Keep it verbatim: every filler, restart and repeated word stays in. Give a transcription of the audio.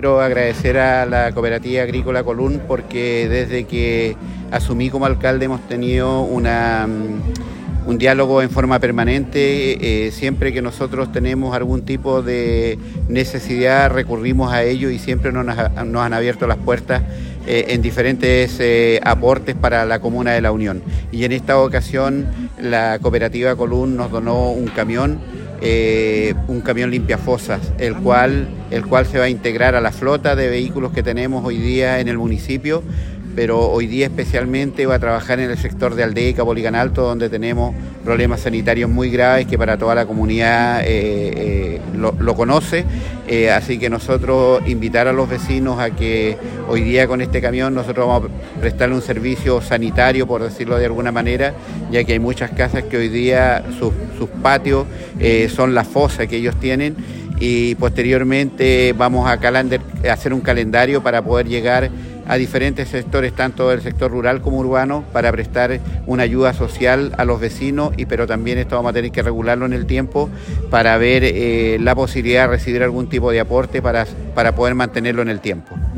Quiero agradecer a la Cooperativa Agrícola Colún porque desde que asumí como alcalde hemos tenido una, un diálogo en forma permanente. Eh, siempre que nosotros tenemos algún tipo de necesidad recurrimos a ellos y siempre nos, nos han abierto las puertas eh, en diferentes eh, aportes para la Comuna de La Unión. Y en esta ocasión la Cooperativa Colún nos donó un camión. Eh, un camión limpiafosas, el cual, el cual se va a integrar a la flota de vehículos que tenemos hoy día en el municipio, pero hoy día especialmente va a trabajar en el sector de Aldea y Capollicán Alto, donde tenemos problemas sanitarios muy graves que para toda la comunidad eh, eh, lo, lo conoce. Eh, así que nosotros invitar a los vecinos a que hoy día con este camión nosotros vamos a prestarle un servicio sanitario, por decirlo de alguna manera, ya que hay muchas casas que hoy día sus, sus patios eh, son la fosa que ellos tienen, y posteriormente vamos a, calendar, a hacer un calendario para poder llegar a diferentes sectores, tanto del sector rural como urbano, para prestar una ayuda social a los vecinos, y pero también esto vamos a tener que regularlo en el tiempo para ver eh, la posibilidad de recibir algún tipo de aporte para, para poder mantenerlo en el tiempo.